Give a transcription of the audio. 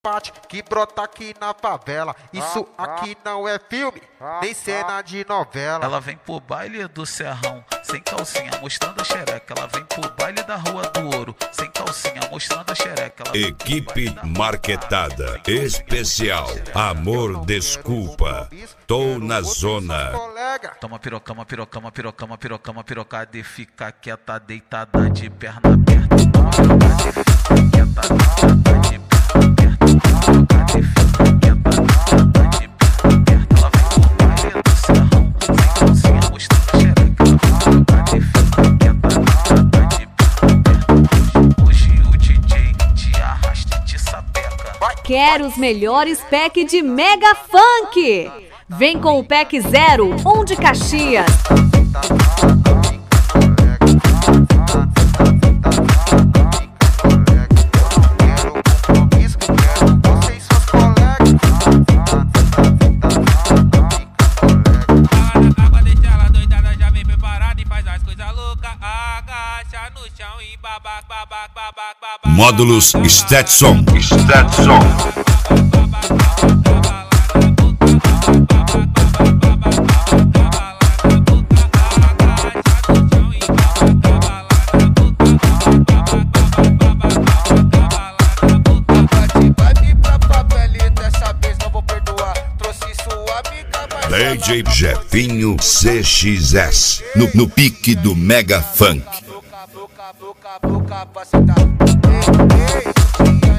psicopate que brota aqui na favela. Isso aqui não é filme, nem cena de novela. Ela vem pro baile do Serrão, sem calcinha, mostrando a xereca. Ela vem pro baile da Rua do Ouro, sem calcinha, mostrando a xereca. Equipe marketada especial. Amor, desculpa. Tô na zona. Toma pirocama, pirocama, pirocama, pirocama, pirocada e fica quieta, deitada de perna aberta. Toma pirocada e fica quieta, deitada de perna aberta. Pirocada e fica quieta, deitada de perna aberta. Ela vem pro baile do Serrão, sem calcinha, mostrando a xereca. Pirocada e fica quieta, deitada de perna aberta. Hoje o DJ te arrasta e te sapeca. Quer os melhores packs de Mega Funk? Vem com o pack 0, 1 de Caxias. Módulos Stetson. DJ Jefinho CXS no pique do Mega Funk.